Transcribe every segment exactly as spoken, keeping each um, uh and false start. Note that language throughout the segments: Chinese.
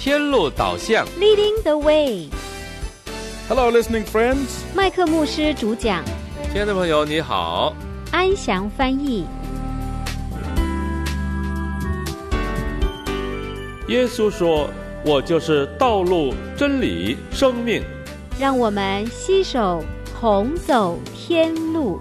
天路导向 Leading the way. Hello, listening friends. 麦克牧师主讲， 亲爱的朋友你好， 安祥翻译。 耶稣说，我就是道路、真理、生命。 让我们携手同走天路。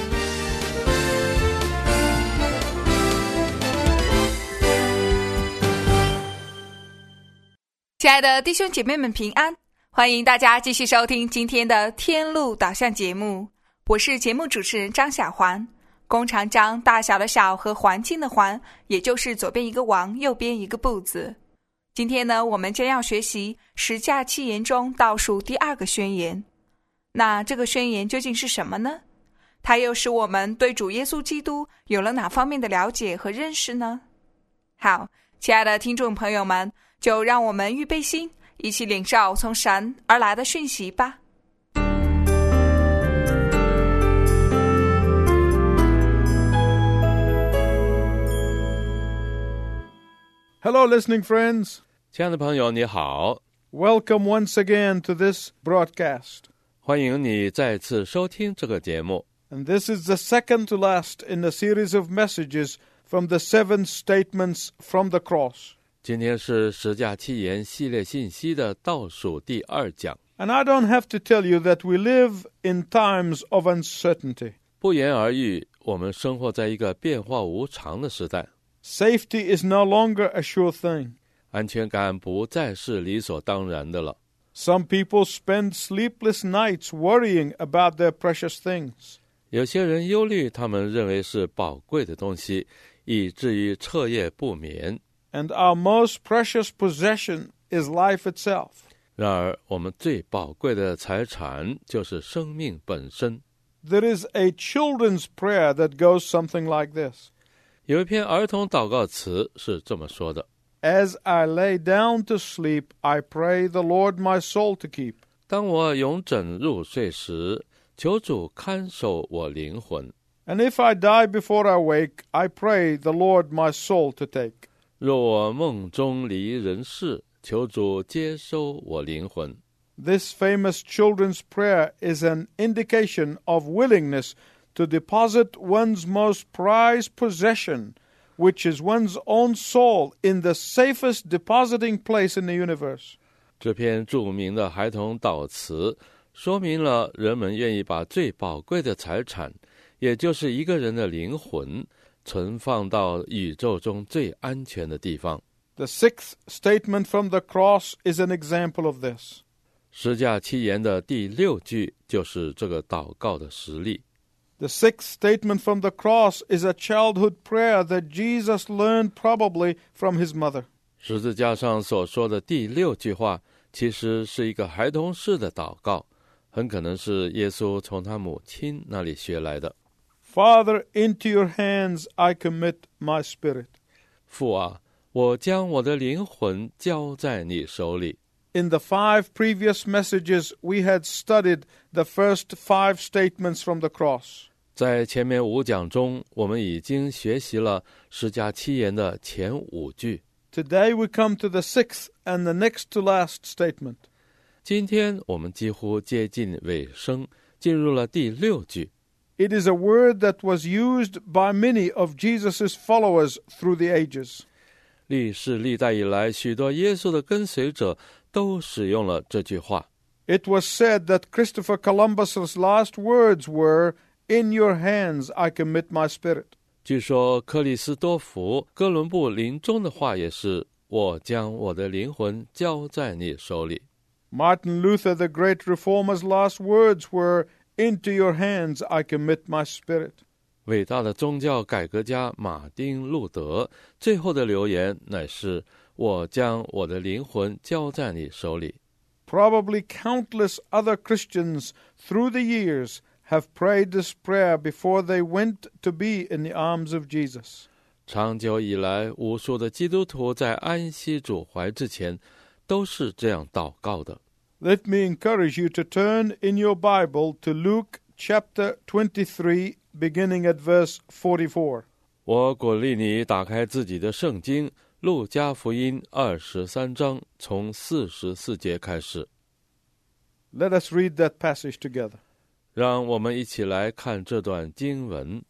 亲爱的弟兄姐妹们平安，欢迎大家继续收听今天的天路导向节目，我是节目主持人张小环。弓长张，大小的小和环境的环，也就是左边一个王，右边一个不字。今天呢，我们将要学习十架七言中倒数第二个宣言。那这个宣言究竟是什么呢？它又使我们对主耶稣基督有了哪方面的了解和认识呢？好，亲爱的听众朋友们，就让我们预备心，一起领受从神而来的讯息吧。 Hello, listening friends. 亲爱的朋友你好， Welcome once again to this broadcast. 欢迎你再次收听这个节目。 And this is the second to last in a series of messages from the seven statements from the cross. 今天是十架七言系列信息的倒数第二讲。 And I don't have to tell you that we live in times of uncertainty. 不言而喻，我们生活在一个变化无常的时代。 Safety is no longer a sure thing. 安全感不再是理所当然的了。 Some people spend sleepless nights worrying about their precious things. 有些人忧虑他们认为是宝贵的东西，以至于彻夜不眠。 And our most precious possession is life itself. 然而我们最宝贵的财产就是生命本身。 There is a children's prayer that goes something like this. 有一篇儿童祷告词是这么说的： As I lay down to sleep, I pray the Lord my soul to keep. 当我永枕入睡时，求主看守我灵魂。 And if I die before I wake, I pray the Lord my soul to take. 若我梦中离人世，求主接收我灵魂。 This famous children's prayer is an indication of willingness to deposit one's most prized possession, which is one's own soul, in the safest depositing place in the universe. 这篇著名的孩童祷词说明了人们愿意把最宝贵的财产，也就是一个人的灵魂，存放到宇宙中最安全的地方。 The sixth statement from the cross is an example of this. 十架七言的第六句就是这个祷告的实例。 The sixth statement from the cross is a childhood prayer that Jesus learned probably from his mother. 十字架上所说的第六句话，其实是一个孩童式的祷告，很可能是耶稣从他母亲那里学来的。 Father, into your hands I commit my spirit. 父啊，我将我的灵魂交在你手里。 In the five previous messages, we had studied the first five statements from the cross. 在前面五讲中，我们已经学习了十架七言的前五句。 Today we come to the sixth and the next to last statement. 今天我们几乎接近尾声，进入了第六句。 It is a word that was used by many of Jesus' followers through the ages. 历世历代以来，许多耶稣的跟随者都使用了这句话。 It was said that Christopher Columbus's last words were, "In your hands I commit my spirit." 据说克里斯多福哥伦布临终的话也是，我将我的灵魂交在你手里。 Martin Luther, the great reformer's last words were, "Into your hands I commit my spirit." 伟大的宗教改革家马丁路德最后的留言乃是，我将我的灵魂交在你手里。 Probably countless other Christians through the years have prayed this prayer before they went to be in the arms of Jesus. 长久以来，无数的基督徒在安息主怀之前都是这样祷告的。 Let me encourage you to turn in your Bible to Luke chapter twenty-three, beginning at verse forty-four. 我鼓励你打开自己的圣经， 路加福音二十三章从四十四节开始。 Let us read that passage together. 让我们一起来看这段经文。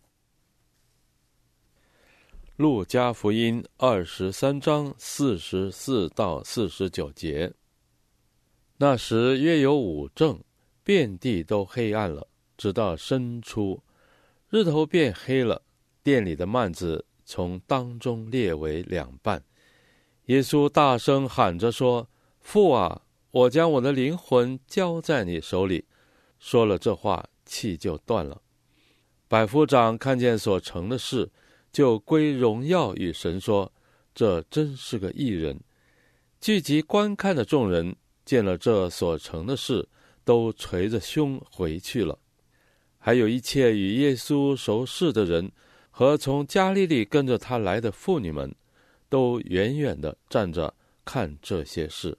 路加福音二十三章四十四到四十九节。那时约有午正，遍地都黑暗了，直到申初，日头变黑了，殿里的幔子从当中裂为两半。耶稣大声喊着说：父啊，我将我的灵魂交在你手里。说了这话，气就断了。百夫长看见所成的事，就归荣耀与神说：这真是个义人。聚集观看的众人见了这所成的事，都捶着胸回去了。还有一切与耶稣熟识的人和从加利利跟着他来的妇女们，都远远地站着看这些事。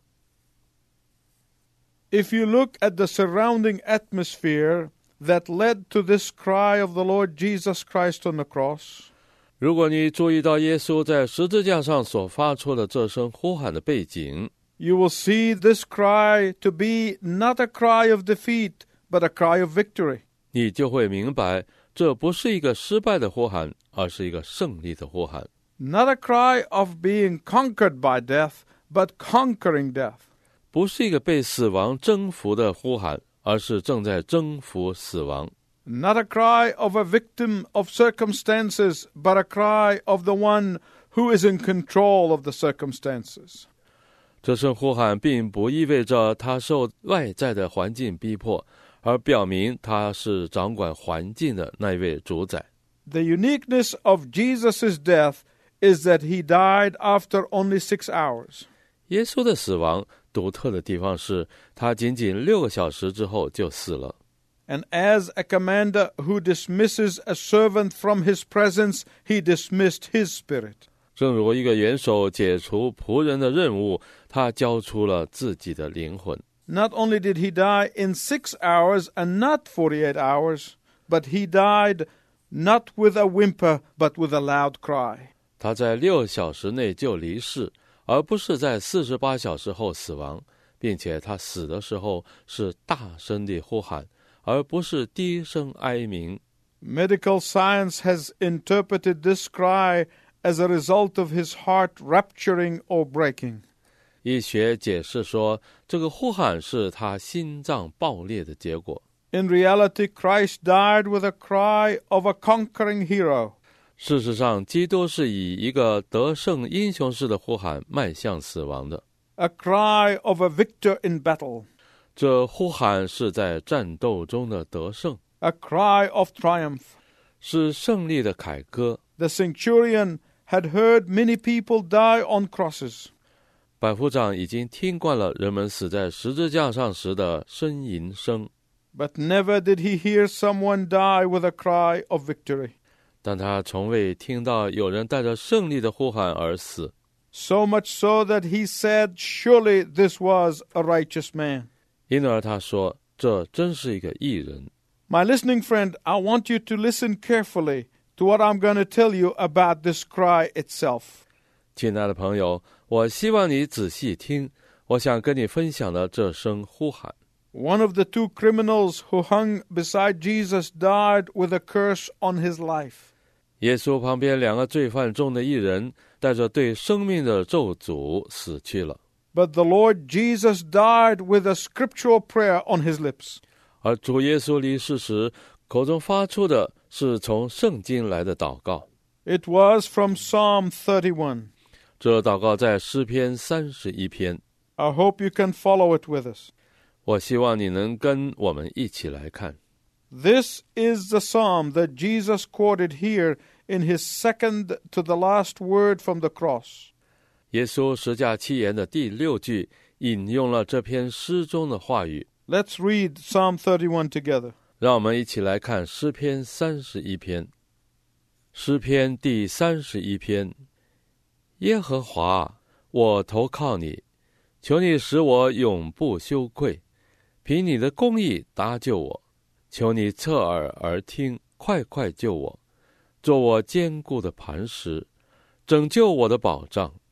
If you look at the surrounding atmosphere that led to this cry of the Lord Jesus Christ on the cross, 如果你注意到耶稣在十字架上所发出的这声呼喊的背景， you will see this cry to be not a cry of defeat, but a cry of victory. 你就会明白，这不是一个失败的呼喊，而是一个胜利的呼喊。 Not a cry of being conquered by death, but conquering death. 不是一个被死亡征服的呼喊，而是正在征服死亡。 Not a cry of a victim of circumstances, but a cry of the one who is in control of the circumstances. 这声呼喊并不意味着他受外在的环境逼迫，而表明他是掌管环境的那位主宰。 The uniqueness of Jesus' death is that he died after only six hours. 耶稣的死亡独特的地方是，他仅仅六个小时之后就死了。 And as a commander who dismisses a servant from his presence, he dismissed his spirit. 正如一个元首解除仆人的任务，他交出了自己的灵魂。 Not only did he die in six hours and not forty-eight hours, but he died not with a whimper, but with a loud cry. 他在六小时内就离世，而不是在四十八小时后死亡，并且他死的时候是大声地呼喊，而不是低声哀鸣。 Medical science has interpreted this cry as a result of his heart rupturing or breaking. 医学解释说，这个呼喊是他心脏爆裂的结果。 In reality, Christ died with a cry of a conquering hero. 事实上，基督是以一个得胜英雄式的呼喊迈向死亡的。 A cry of a victor in battle. 这呼喊是在战斗中的得胜， A cry of triumph. 是胜利的凯歌。 The centurion had heard many people die on crosses. 百夫长已经听惯了人们死在十字架上时的呻吟声， But never did he hear someone die with a cry of victory. 但他从未听到有人带着胜利的呼喊而死。 So much so that he said, surely this was a righteous man. 因而他说，这真是一个义人。 My listening friend, I want you to listen carefully to what I'm going to tell you about this cry itself. 亲爱的朋友，我希望你仔细听，我想跟你分享的这声呼喊。 One of the two criminals who hung beside Jesus died with a curse on his life. 耶稣旁边两个罪犯中的一人，带着对生命的咒诅死去了。 But the Lord Jesus died with a scriptural prayer on his lips. 而主耶稣离世时，口中发出的是从圣经来的祷告。 It was from Psalm thirty-one. 这祷告在诗篇三十一篇。 I hope you can follow it with us. 我希望你能跟我们一起来看。 This is the psalm that Jesus quoted here in his second to the last word from the cross. 耶稣十架七言的第六句引用了这篇诗中的话语。 Let's read Psalm thirty-one together. 让我们一起来看诗篇三十一篇。诗篇第三十一篇。耶和华，我投靠你，求你使我永不羞愧，凭你的公义搭救我，求你侧耳而听，快快救我，做我坚固的磐石，拯救我的保障。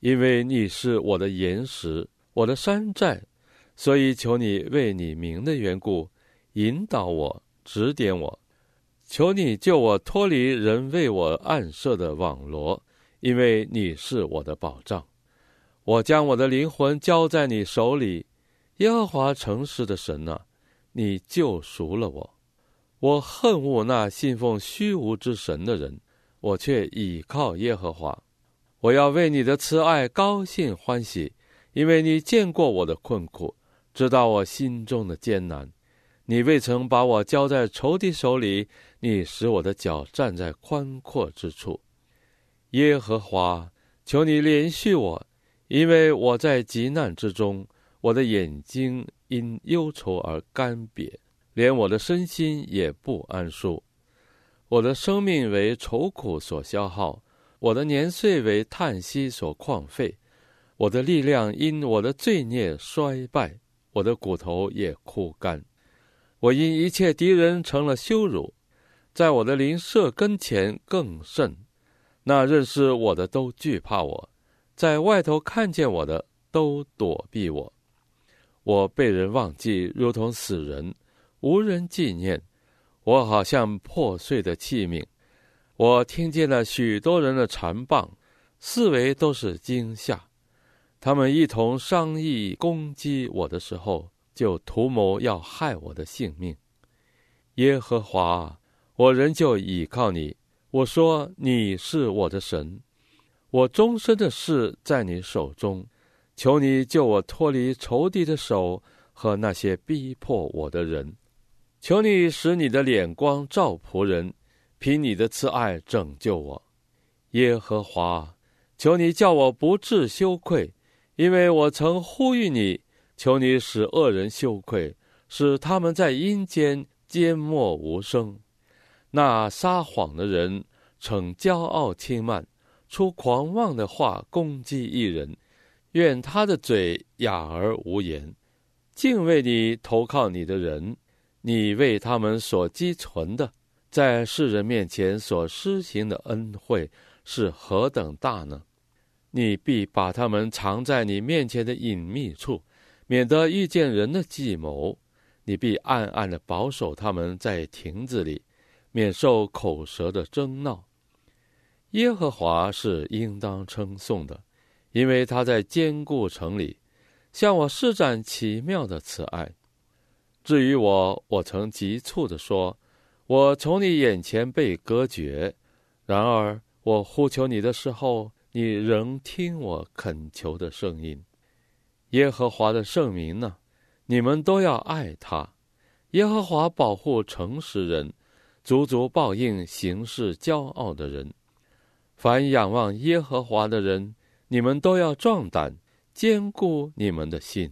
因为你是我的岩石，我的山寨，所以求你为你名的缘故引导我，指点我。求你救我脱离人为我暗设的网罗，因为你是我的保障。我将我的灵魂交在你手里，耶和华诚实的神啊，你救赎了我。我恨恶那信奉虚无之神的人，我却倚靠耶和华。我要为你的慈爱高兴欢喜，因为你见过我的困苦，知道我心中的艰难。你未曾把我交在仇敌手里，你使我的脚站在宽阔之处。耶和华，求你怜恤我，因为我在急难之中，我的眼睛因忧愁而干瘪，连我的身心也不安舒。我的生命为愁苦所消耗，我的年岁为叹息所旷废，我的力量因我的罪孽衰败，我的骨头也枯干。我因一切敌人成了羞辱，在我的邻舍跟前更甚。那认识我的都惧怕我，在外头看见我的都躲避我。我被人忘记，如同死人，无人纪念。我好像破碎的器皿。我听见了许多人的缠棒，四围都是惊吓。他们一同商议攻击我的时候，就图谋要害我的性命。耶和华，我仍旧倚靠你，我说你是我的神，我终身的事在你手中，求你救我脱离仇敌的手和那些逼迫我的人。求你使你的脸光照仆人，凭你的慈爱拯救我。耶和华，求你叫我不致羞愧，因为我曾呼吁你，求你使恶人羞愧，使他们在阴间缄默无声。那撒谎的人逞骄傲轻慢，出狂妄的话攻击一人，愿他的嘴哑而无言。敬畏你投靠你的人，你为他们所积存的，在世人面前所施行的恩惠是何等大呢？你必把他们藏在你面前的隐秘处，免得遇见人的计谋。你必暗暗地保守他们在亭子里，免受口舌的争闹。耶和华是应当称颂的，因为他在坚固城里向我施展奇妙的慈爱。至于我，我曾急促地说，我从你眼前被隔绝，然而我呼求你的时候，你仍听我恳求的声音。耶和华的圣名呢，你们都要爱他。耶和华保护诚实人，足足报应行事骄傲的人。凡仰望耶和华的人，你们都要壮胆，坚固你们的心。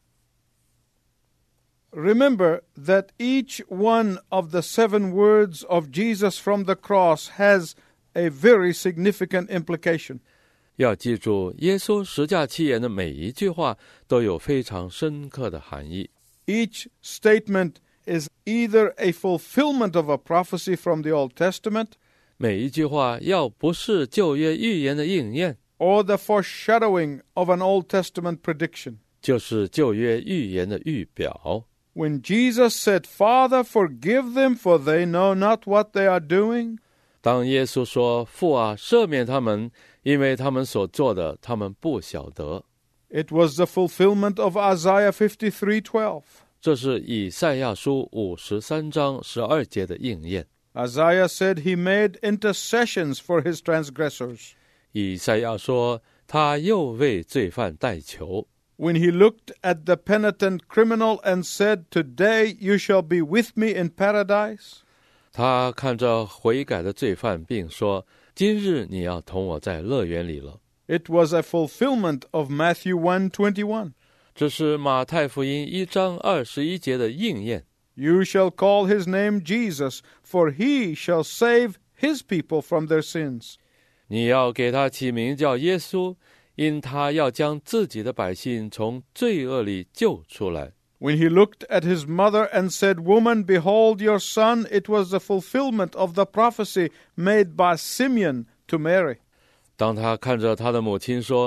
Remember that each one of the seven words of Jesus from the cross has a very significant implication. 要记住，耶稣十架七言的每一句话都有非常深刻的含义。 Each statement is either a fulfillment of a prophecy from the Old Testament, 每一句话要不是旧约预言的应验， or the foreshadowing of an Old Testament prediction. 就是旧约预言的预表。 When Jesus said, Father, forgive them, for they know not what they are doing, 当耶稣说，父啊，赦免他们，因为他们所做的，他们不晓得。 it was the fulfillment of Isaiah fifty-three twelve. 这是以赛亚书五十三章十二节的应验。 Isaiah said he made intercessions for his transgressors. 以赛亚说，他又为罪犯代求。 When he looked at the penitent criminal and said, Today you shall be with me in paradise, 他看着悔改的罪犯，并说，今日你要同我在乐园里了。 it was a fulfillment of Matthew one twenty-one. 这是马太福音一章二十一节的应验。 You shall call his name Jesus, for he shall save his people from their sins. 你要给他起名叫耶稣，因他要将自己的百姓从罪恶里救出来。 When he looked at his mother and said, Woman, behold your son, it was the fulfillment of the prophecy made by Simeon to Mary. 当他看着他的母亲说，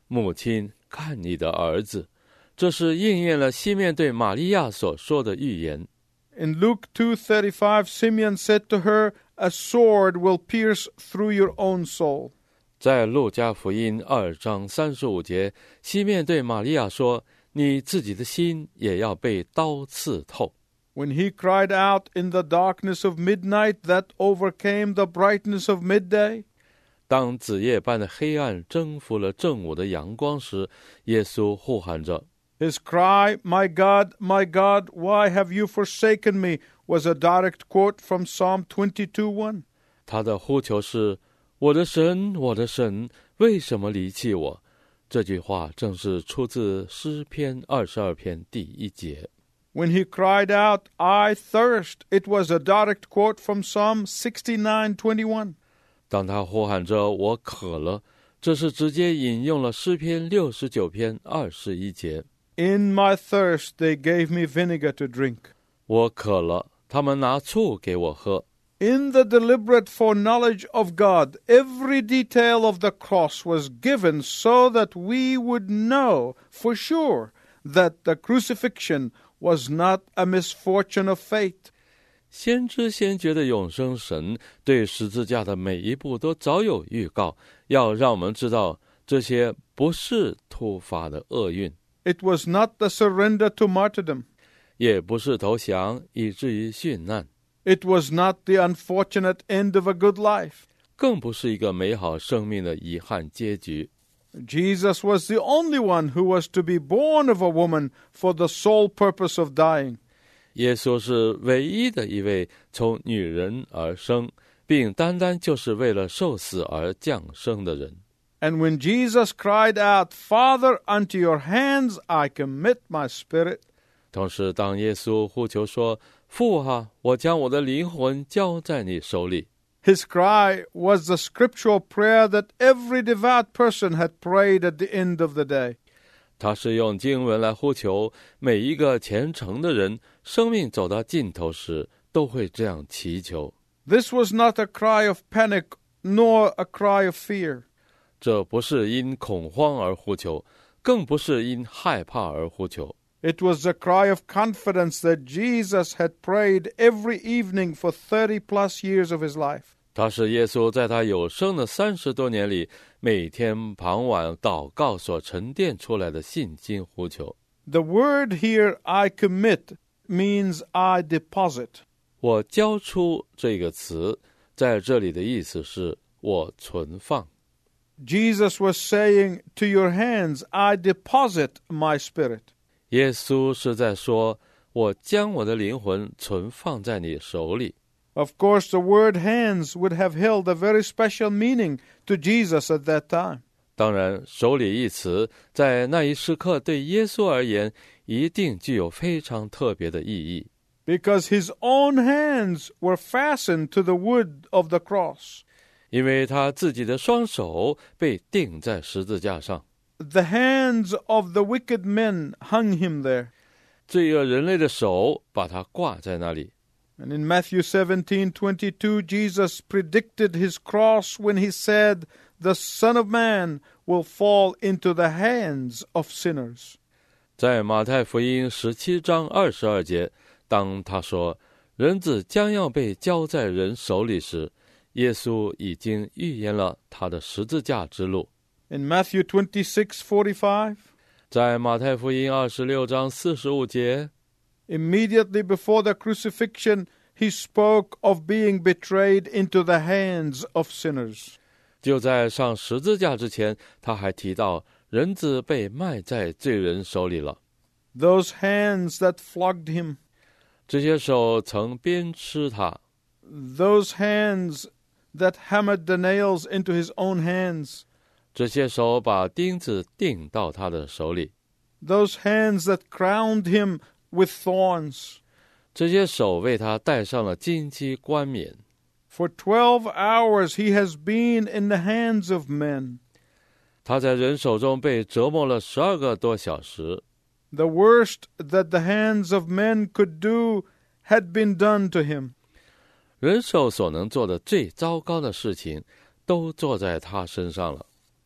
母亲，看你的儿子。这是应验了西面对玛利亚所说的预言。 In Luke two thirty-five, Simeon said to her, "A sword will pierce through your own soul." 在路加福音二章三十五节，西面对玛利亚说：“你自己的心也要被刀刺透。” When he cried out in the darkness of midnight that overcame the brightness of midday, 当子夜般的黑暗征服了正午的阳光时，耶稣呼喊着。 His cry, "My God, my God, why have you forsaken me?" was a direct quote from Psalm twenty-two one. 他的呼求是：“我的神，我的神，为什么离弃我？”这句话正是出自诗篇二十二篇第一节。 When he cried out, "I thirst," it was a direct quote from Psalm sixty-nine twenty-one. 当他呼喊着我渴了，这是直接引用了诗篇六十九篇二十一节。 In my thirst they gave me vinegar to drink. 我渴了，他们拿醋给我喝。 In the deliberate foreknowledge of God, every detail of the cross was given so that we would know for sure that the crucifixion was not a misfortune of fate. 先知先觉的永生神对十字架的每一步都早有预告，要让我们知道这些不是突发的厄运。 It was not the surrender to martyrdom. 也不是投降以至于殉难。 It was not the unfortunate end of a good life. 更不是一个美好生命的遗憾结局。 Jesus was the only one who was to be born of a woman for the sole purpose of dying. 耶稣是唯一的一位从女人而生，并单单就是为了受死而降生的人。 And when Jesus cried out, "Father, unto your hands I commit my spirit," 同时当耶稣呼求说：“父啊，我将我的灵魂交在你手里。” His cry was the scriptural prayer that every devout person had prayed at the end of the day. 他是用经文来呼求，每一个虔诚的人，生命走到尽头时，都会这样祈求。 This was not a cry of panic, nor a cry of fear. 这不是因恐慌而呼求，更不是因害怕而呼求。 It was a cry of confidence that Jesus had prayed every evening for thirty plus years of his life. 他是耶稣在他有生的三十多年里，每天傍晚祷告所沉淀出来的信心呼求。 The word here, "I commit," means I deposit. 我交出这个词，在这里的意思是我存放。 Jesus was saying, "To your hands I deposit my spirit." 耶稣是在说，我将我的灵魂存放在你手里。 Of course, the word hands would have held a very special meaning to Jesus at that time. 当然，手里一词在那一时刻对耶稣而言，一定具有非常特别的意义。 Because his own hands were fastened to the wood of the cross. 因为他自己的双手被钉在十字架上。 The hands of the wicked men hung him there. 罪恶人类的手把他挂在那里。 And in Matthew seventeen twenty-two, Jesus predicted his cross when he said, "The Son of Man will fall into the hands of sinners." 在马太福音十七章二十二节，当他说人子将要被交在人手里时，耶稣已经预言了他的十字架之路。 In Matthew twenty-six forty-five, 在马太福音二十六章四十五节， immediately before the crucifixion, he spoke of being betrayed into the hands of sinners. 就在上十字架之前，他还提到人子被卖在罪人手里了。 Those hands that flogged him, 这些手曾鞭笞他， those hands that hammered the nails into his own hands, 这些手把钉子钉到他的手里， those hands that crowned him with thorns. 这些手为他戴上了荆棘冠冕。 For twelve hours he has been in the hands of men. 他在人手中被折磨了十二个多小时。 The worst that the hands of men could do had been done to him. 人手所能做的最糟糕的事情，都做在他身上了。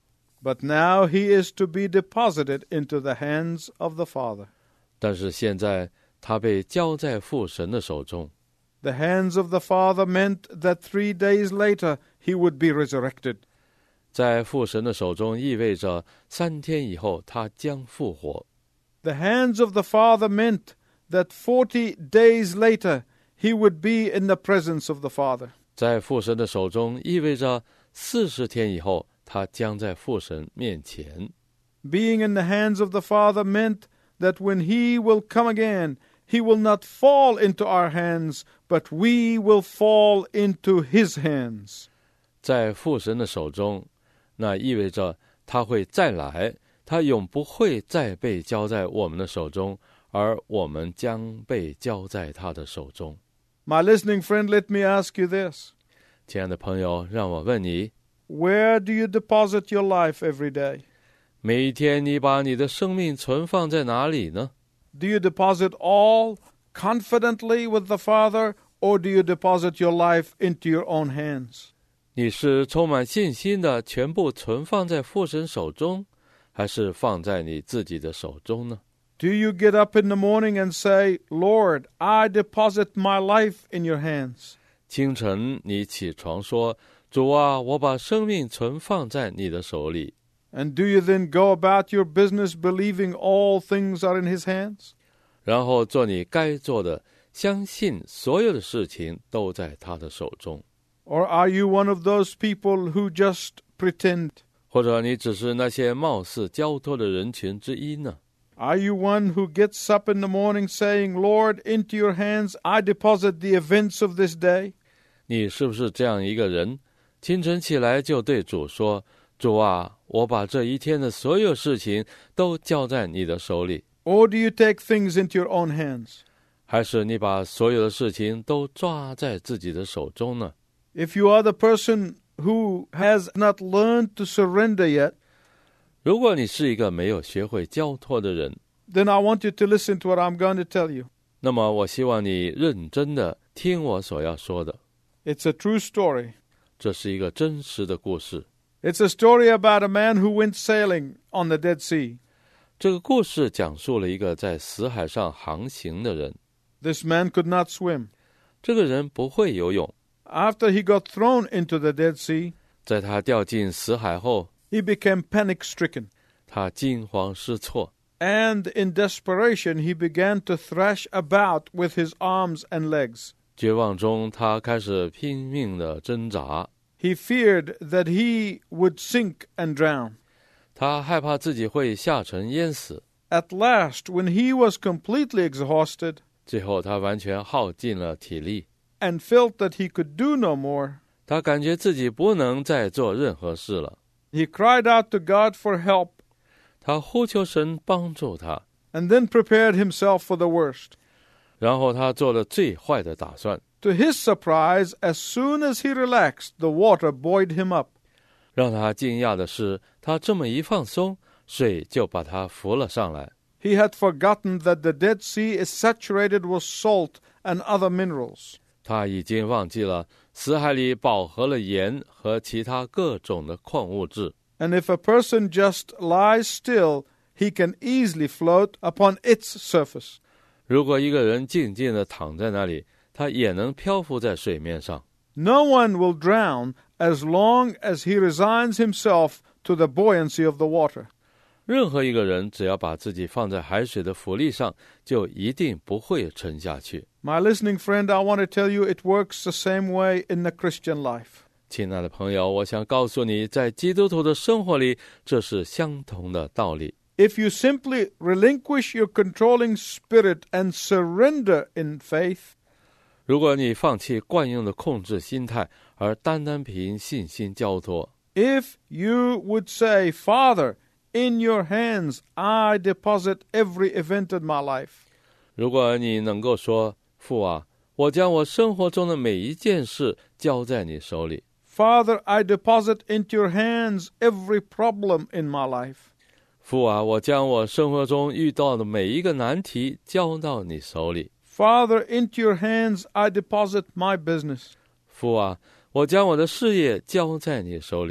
But now he is to be deposited into the hands of the Father. 但是现在他被交在父神的手中。 The hands of the Father meant that three days later he would be resurrected. 在父神的手中意味着三天以后他将复活。 The hands of the Father meant that forty days later he would be in the presence of the Father. 在父神的手中意味着四十天以后他将在父神面前。 Being in the hands of the Father meant that when he will come again, he will not fall into our hands, but we will fall into his hands. 在父神的手中，那意味着他会再来，他永不会再被交在我们的手中，而我们将被交在他的手中。 My listening friend, let me ask you this. 亲爱的朋友，让我问你， Where do you deposit your life every day? 每一天你把你的生命存放在哪里呢？ Do you deposit all confidently with the Father, or do you deposit your life into your own hands? 你是充满信心的全部存放在父神手中，还是放在你自己的手中呢？ Do you get up in the morning and say, Lord, I deposit my life in your hands? 清晨你起床说，主啊，我把生命存放在你的手里。 And do you then go about your business believing all things are in his hands? 然后做你该做的，相信所有的事情都在他的手中。 Or are you one of those people who just pretend? 或者你只是那些貌似交托的人群之一呢？ Are you one who gets up in the morning saying, Lord, into your hands I deposit the events of this day? 你是不是这样一个人？清晨起来就对主说，主啊，我把这一天的所有事情都交在你的手里。 Or do you take things into your own hands? 还是你把所有的事情都抓在自己的手中呢？ If you are the person who has not learned to surrender yet, 如果你是一个没有学会交托的人， then I want you to listen to what I'm going to tell you. 那么我希望你认真的听我所要说的。 It's a true story. 这是一个真实的故事。 It's a story about a man who went sailing on the Dead Sea. 这个故事讲述了一个在死海上航行的人。 This man could not swim. 这个人不会游泳。 After he got thrown into the Dead Sea, 在他掉进死海后， he became panic-stricken. 他惊慌失措。 And in desperation, he began to thrash about with his arms and legs. 绝望中，他开始拼命地挣扎。 He feared that he would sink and drown. 他害怕自己会下沉淹死。 At last, when he was completely exhausted 最后，他完全耗尽了体力， and felt that he could do no more, 他感觉自己不能再做任何事了。 he cried out to God for help 他呼求神帮助他， and then prepared himself for the worst. 然后他做了最坏的打算。 To his surprise, as soon as he relaxed, the water buoyed him up. 让他惊讶的是，他这么一放松，水就把他扶了上来。 He had forgotten that the Dead Sea is saturated with salt and other minerals. 他已经忘记了死海里饱和了盐和其他各种的矿物质。 And if a person just lies still, he can easily float upon its surface. 如果一个人静静地躺在那里，他也能漂浮在水面上。 No one will drown as long as he resigns himself to the buoyancy of the water. 任何一个人只要把自己放在海水的浮力上，就一定不会沉下去。 My listening friend, I want to tell you it works the same way in the Christian life. 亲爱的朋友，我想告诉你，在基督徒的生活里，这是相同的道理。 If you simply relinquish your controlling spirit and surrender in faith, 如果你放弃惯用的控制心态，而单单凭信心交托， if you would say, Father, in your hands I deposit every event in my life. 如果你能够说，父啊，我将我生活中的每一件事交在你手里。 Father, I deposit into your hands every problem in my life. 父啊，我将我生活中遇到的每一个难题交到你手里。 Father, into your hands I deposit my business. 父啊，我将我的事业交在你手里。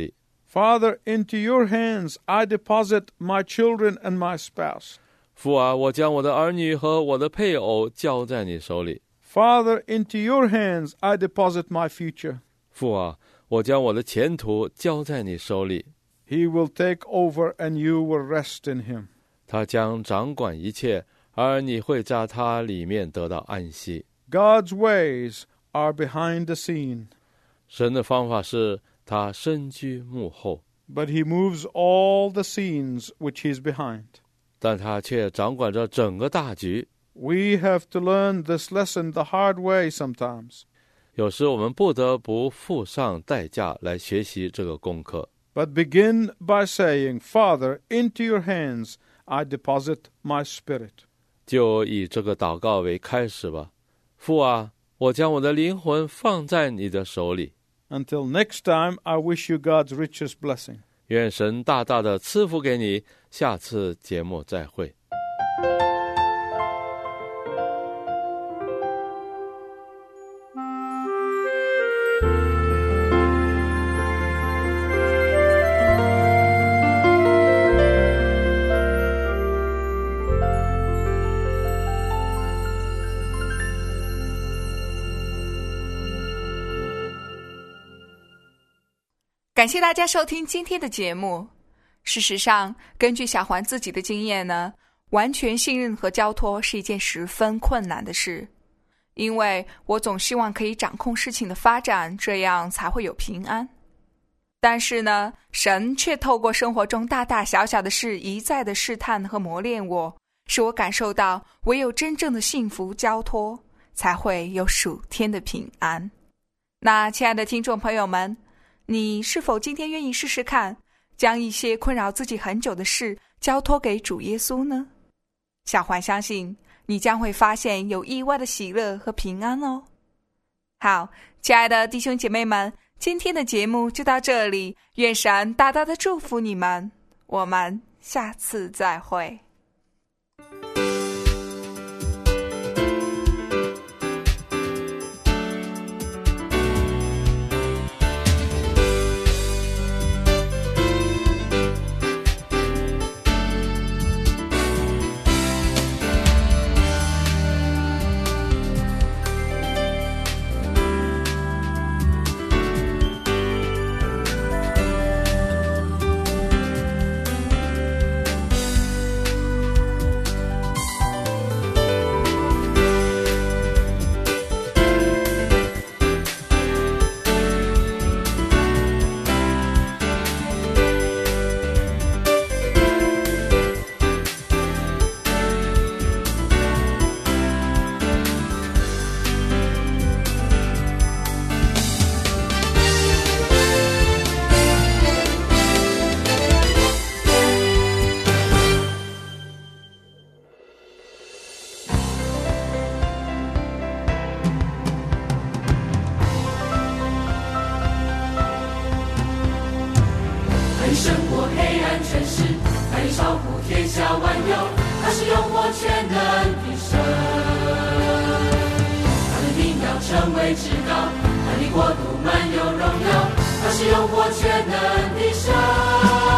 Father, into your hands I deposit my children and my spouse. 父啊，我将我的儿女和我的配偶交在你手里。 Father, into your hands I deposit my future. 父啊，我将我的前途交在你手里。 He will take over and you will rest in him. 他将掌管一切，而你会在他里面得到安息。 God's ways are behind the scene. 神的方法是他身居幕后， But he moves all the scenes which he is behind. 但他却掌管着整个大局。 We have to learn this lesson the hard way sometimes. 有时我们不得不付上代价来学习这个功课。 But begin by saying, Father, into your hands I deposit my spirit. 就以这个祷告为开始吧。父啊，我将我的灵魂放在你的手里。 Until next time, I wish you God's richest blessing. 愿神大大的赐福给你。下次节目再会。 感谢大家收听今天的节目。事实上，根据小环自己的经验呢，完全信任和交托是一件十分困难的事，因为我总希望可以掌控事情的发展，这样才会有平安。但是呢，神却透过生活中大大小小的事一再的试探和磨练我，使我感受到唯有真正的幸福交托，才会有属天的平安。那亲爱的听众朋友们，你是否今天愿意试试看，将一些困扰自己很久的事交托给主耶稣呢？小环相信你将会发现有意外的喜乐和平安哦。好，亲爱的弟兄姐妹们，今天的节目就到这里，愿神大大的祝福你们，我们下次再会。 胜过黑暗权势，他已超乎天下万有，他是用我全能的神。他的名要成为至高，他的国度满有荣耀，他是用我全能的神。